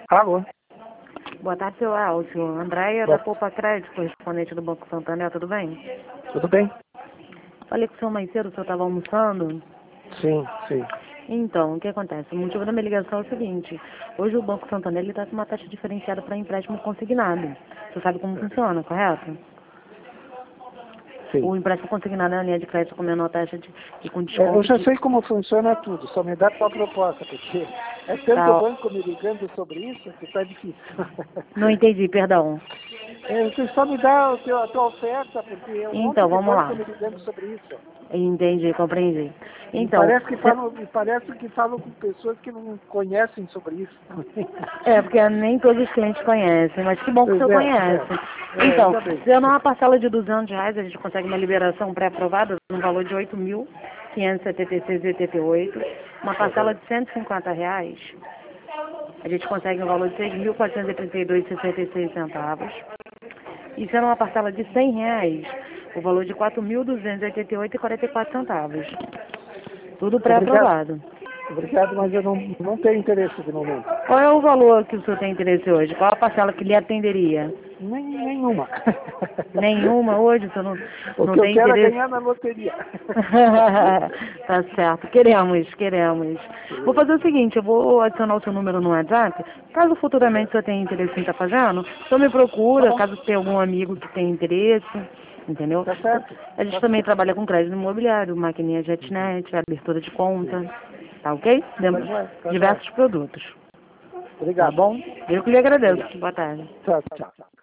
Alô? Boa tarde, seu Elcio. Andréia da Poupa Crédito, correspondente do Banco Santander, tudo bem? Tudo bem? Falei com o senhor mais cedo, o senhor estava almoçando? Sim, sim. Então, o que acontece? O motivo da minha ligação é o seguinte: hoje o Banco Santander está com uma taxa diferenciada para empréstimo consignado. Você sabe como funciona, correto? Sim. O empréstimo consignado é a linha de crédito com menor taxa e com Eu desconto já de... sei como funciona tudo, só me dá tua proposta, porque é tanto Tá, banco me ligando sobre isso que tá difícil. não entendi, perdão. Você só me dá a tua oferta, porque é um monte Então, de vamos lá. banco me ligando sobre isso. Entendi, compreendi. Me Então, parece que falam com pessoas que não conhecem sobre isso. porque nem todos os clientes conhecem, mas que bom que o Pois senhor é, conhece. Então, ainda bem. dando uma parcela de R$ 200, a gente consegue uma liberação pré-aprovada no valor de R$ 8.576,88. Uma parcela de R$ 150, a gente consegue um valor de R$ 6.432,66. E sendo uma parcela de R$ 100, o valor de R$ 4.288,44. Tudo Obrigado. pré-aprovado. Obrigado, mas eu não tenho interesse de momento. Qual é o valor que o senhor tem interesse hoje? Qual a parcela que lhe atenderia? Nenhuma. Nenhuma hoje? O senhor O não que eu tem quero é interesse? ganhar na loteria. Tá certo. Queremos. Vou fazer o seguinte, eu vou adicionar o seu número no WhatsApp. Caso futuramente o senhor tenha interesse em estar fazendo, o senhor me Tá procura, bom, caso tenha algum amigo que tenha interesse, entendeu? tá certo. A gente Tá também certo. trabalha com crédito imobiliário, maquininha JetNet, abertura de conta, tá ok? Tá Temos jóia, tá jóia. diversos produtos, tá Obrigado. bom? Eu que lhe agradeço. Obrigado. Boa tarde. Tchau, tchau.